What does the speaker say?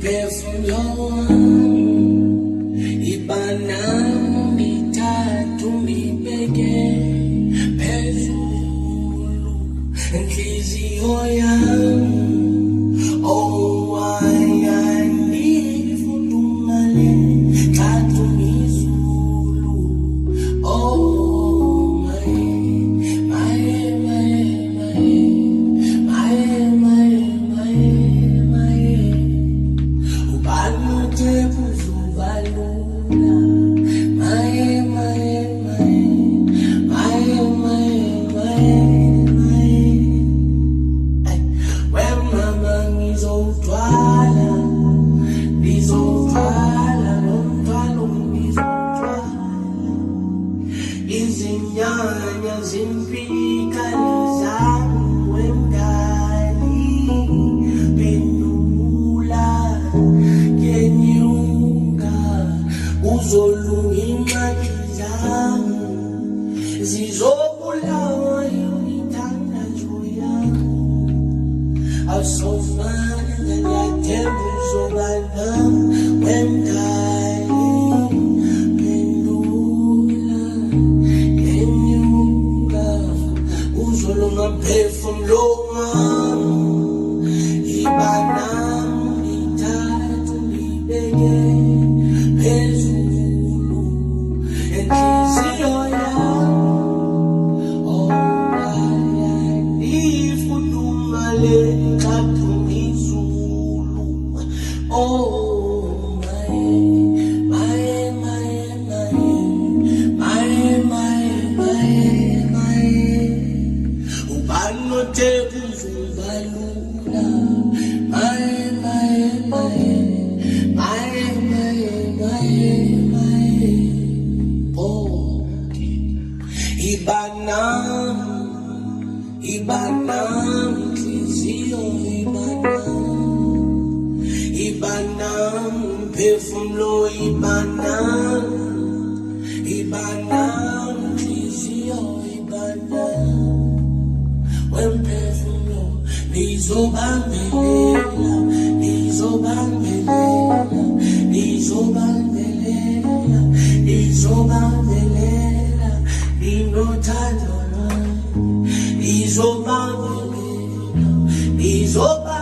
Umphefumulo ibana ngithathu ngibeke phezulu enhliziyo yami. Oh, ayangifudumale thathu ngizulu. Oh, izinyanya zimfika lezami wemngani pendula kenyuka uzolunga ingxaki zami zizobulawa yithandazo yami awusofana ngiyathemba uzoba nami wemngani umphefumulo wami ibana ngithathu ngibeke phezulu enhliziyo yami. Oh, ayangifudumale thathu ngizulu. Oh, Ibanam inhliziyo ibanam umphefumulo ibanam inhliziyo ibanam wemphefumulo nizobambelela ninothando lwami nizobambelela